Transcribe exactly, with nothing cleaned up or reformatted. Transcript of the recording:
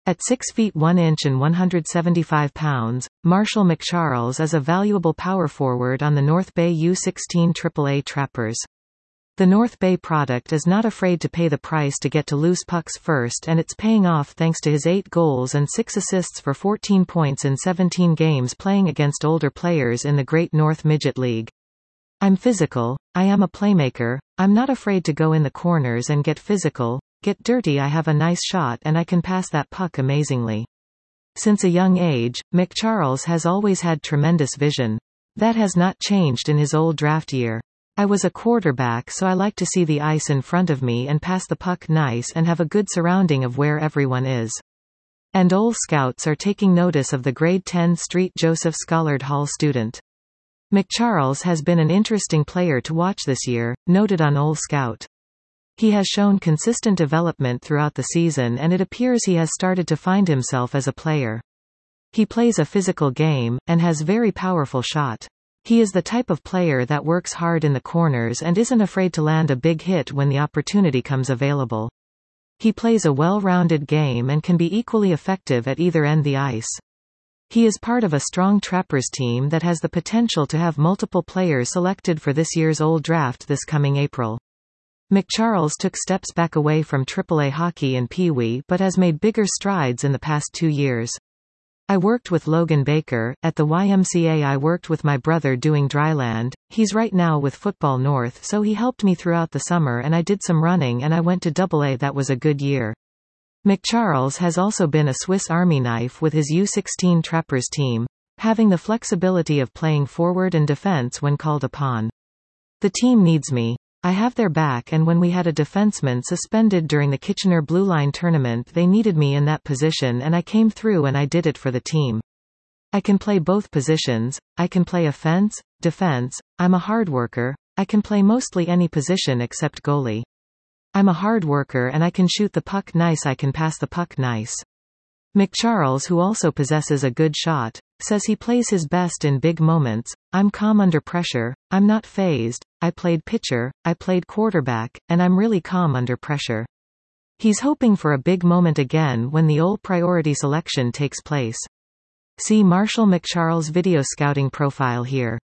At six feet one inch and one hundred seventy-five pounds, Marshall McCharles is a valuable power forward on the North Bay U sixteen triple A Trappers. The North Bay product is not afraid to pay the price to get to loose pucks first, and it's paying off thanks to his eight goals and six assists for fourteen points in seventeen games playing against older players in the Great North Midget League. I'm physical, I am a playmaker, I'm not afraid to go in the corners and get physical, get dirty. I have a nice shot and I can pass that puck amazingly. Since a young age, McCharles has always had tremendous vision. That has not changed in his old draft year. I was a quarterback, so I like to see the ice in front of me and pass the puck nice and have a good surrounding of where everyone is. And Ole Scouts are taking notice of the grade ten Street Joseph Schollard Hall student. McCharles has been an interesting player to watch this year, noted on Ole Scout. He has shown consistent development throughout the season, and it appears he has started to find himself as a player. He plays a physical game, and has very powerful shot. He is the type of player that works hard in the corners and isn't afraid to land a big hit when the opportunity comes available. He plays a well-rounded game and can be equally effective at either end the ice. He is part of a strong Trappers team that has the potential to have multiple players selected for this year's Old Draft this coming April. McCharles took steps back away from triple A hockey and Pee Wee but has made bigger strides in the past two years. I worked with Logan Baker. At the Y M C A I worked with my brother doing dryland. He's right now with Football North, so he helped me throughout the summer, and I did some running and I went to double A. That was a good year. McCharles has also been a Swiss Army knife with his U sixteen Trappers team, having the flexibility of playing forward and defense when called upon. The team needs me. I have their back, and when we had a defenseman suspended during the Kitchener Blue Line tournament, they needed me in that position and I came through and I did it for the team. I can play both positions, I can play offense, defense, I'm a hard worker, I can play mostly any position except goalie. I'm a hard worker and I can shoot the puck nice, I can pass the puck nice. McCharles, who also possesses a good shot, says he plays his best in big moments. I'm calm under pressure, I'm not phased, I played pitcher, I played quarterback, and I'm really calm under pressure. He's hoping for a big moment again when the old priority selection takes place. See Marshall McCharles' video scouting profile here.